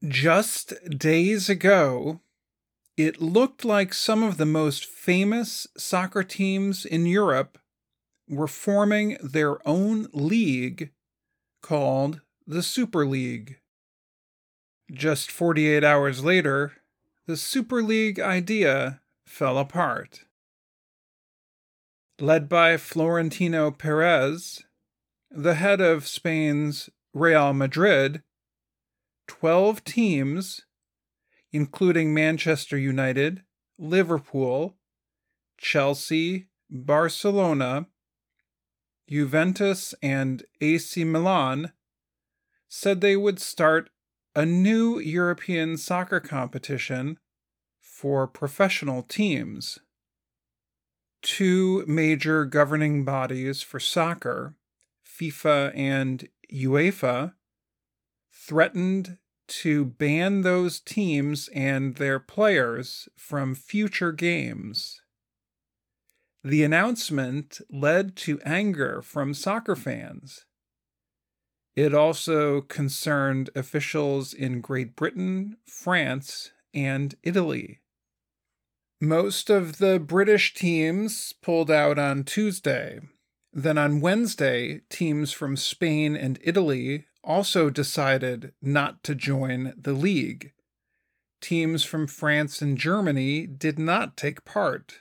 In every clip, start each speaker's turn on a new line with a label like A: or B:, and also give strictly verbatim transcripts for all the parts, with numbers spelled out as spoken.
A: Just days ago, it looked like some of the most famous soccer teams in Europe were forming their own league called the Super League. Just forty-eight hours later, the Super League idea fell apart. Led by Florentino Perez, the head of Spain's Real Madrid, twelve teams, including Manchester United, Liverpool, Chelsea, Barcelona, Juventus, and A C Milan, said they would start a new European soccer competition for professional teams. Two major governing bodies for soccer, FIFA and UEFA, threatened to ban those teams and their players from future games. The announcement led to anger from soccer fans. It also concerned officials in Great Britain, France, and Italy. Most of the British teams pulled out on Tuesday. Then on Wednesday, teams from Spain and Italy also decided not to join the league. Teams from France and Germany did not take part.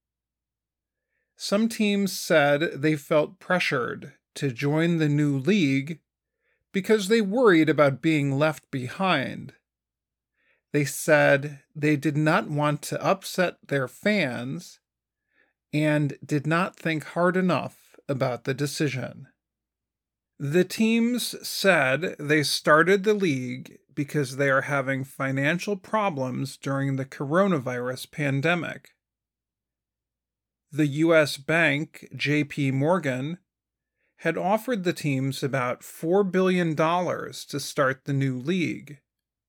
A: Some teams said they felt pressured to join the new league because they worried about being left behind. They said they did not want to upset their fans and did not think hard enough about the decision. The teams said they started the league because they are having financial problems during the coronavirus pandemic. The U S bank, J P Morgan, had offered the teams about four billion dollars to start the new league.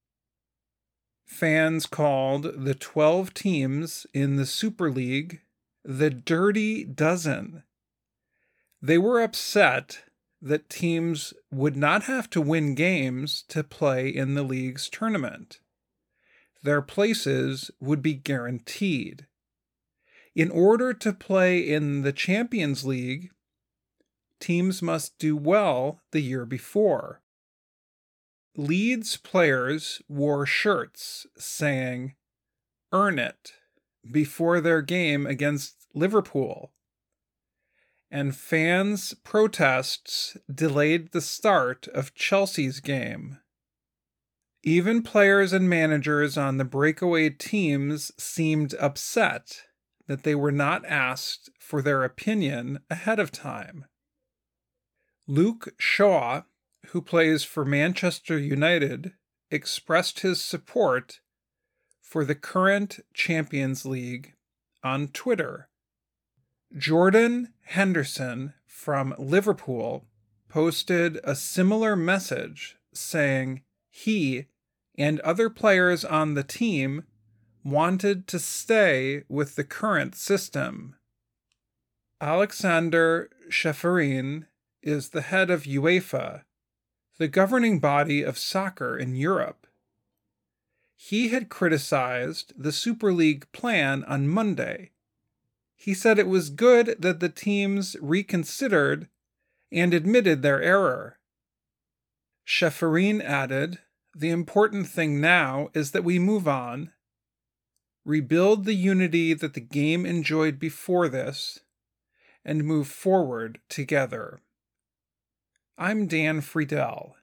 A: Fans called the twelve teams in the Super League the Dirty Dozen. They were upset that teams would not have to win games to play in the league's tournament. Their places would be guaranteed. In order to play in the Champions League, teams must do well the year before. Leeds players wore shirts saying, "Earn it," before their game against Liverpool. And fans' protests delayed the start of Chelsea's game. Even players and managers on the breakaway teams seemed upset that they were not asked for their opinion ahead of time. Luke Shaw, who plays for Manchester United, expressed his support for the current Champions League on Twitter. Jordan Henderson from Liverpool posted a similar message saying he and other players on the team wanted to stay with the current system. Alexander Ceferin is the head of UEFA, the governing body of soccer in Europe. He had criticized the Super League plan on Monday. He said it was good that the teams reconsidered and admitted their error. Ceferin added, "The important thing now is that we move on, rebuild the unity that the game enjoyed before this, and move forward together." I'm Dan Friedel,